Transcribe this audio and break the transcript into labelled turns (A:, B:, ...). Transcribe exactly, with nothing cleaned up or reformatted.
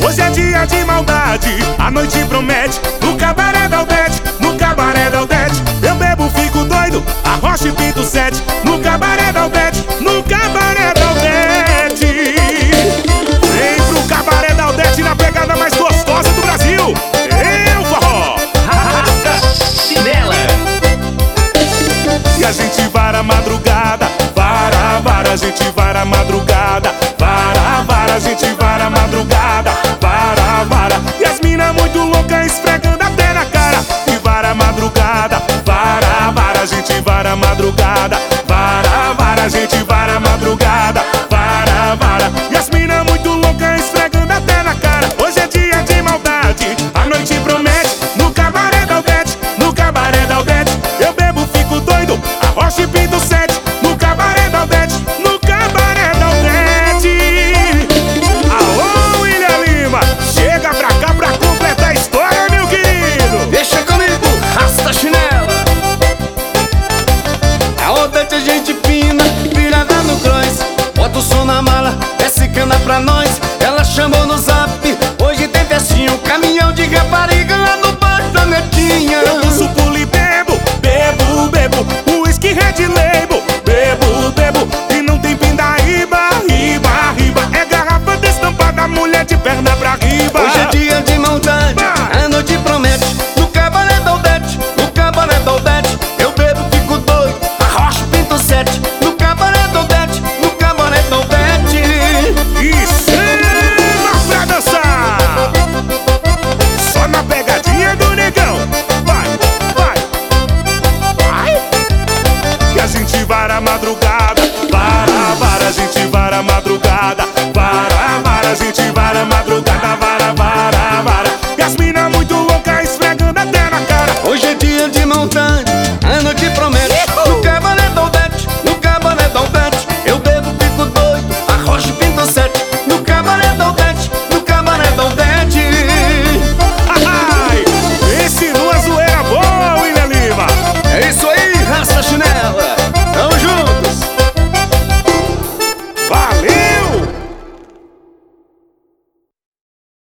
A: Hoje é dia de maldade, a noite promete. No cabaré da Aldete, no cabaré da Aldete. Eu bebo, fico doido, arrocha e pinto sete. No cabaré da Aldete.